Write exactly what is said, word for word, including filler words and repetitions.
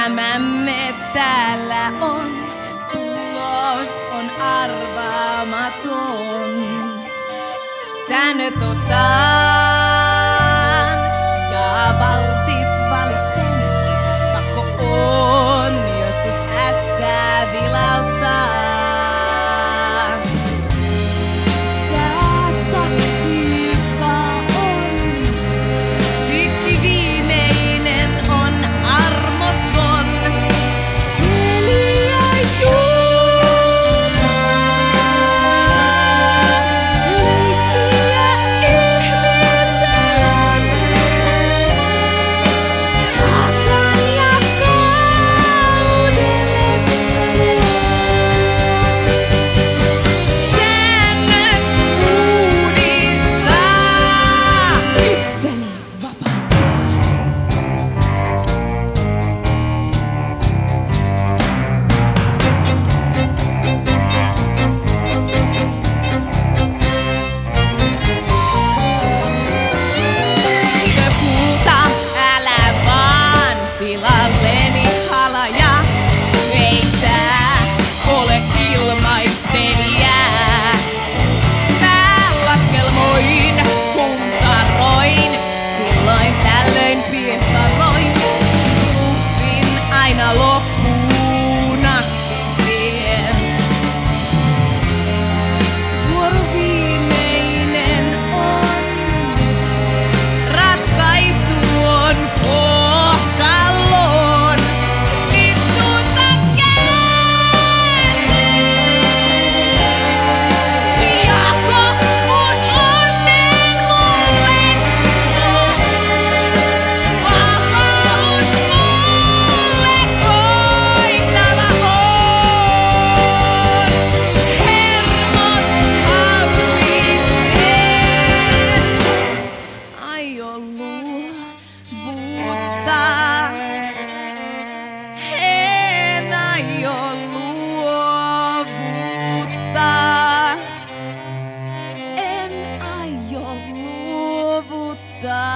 elämämme täällä on, tulos on arvaamaton. Säännöt osaan ja valtit valitsen. Pakko on joskus ässää vilauttaa. Tää taktiikka on tykki viimeinen on armoton. Peliä juhlaa, leikkiä ihmisenä. Rakan ja kaudelle tuo. Säännöt uudistaa itseni vapautua. Kulta, älä vaan tilalleni halaja. Ei tää ole ilmaispeliä. Mä laskelmoin, puntaroin, silloin tällöin pientaroin. Bluffin aina loppuun asti vien. Vuoro viimeinen on. Ratkaisu on kohtaloon. Nyt suunta kääntyy. Jako uus onnen mulle suo. Vapaus mulle koitava on. Hermot hallitsee. Aion luovuttaa. En aio luovuttaa. En aio luovuttaa.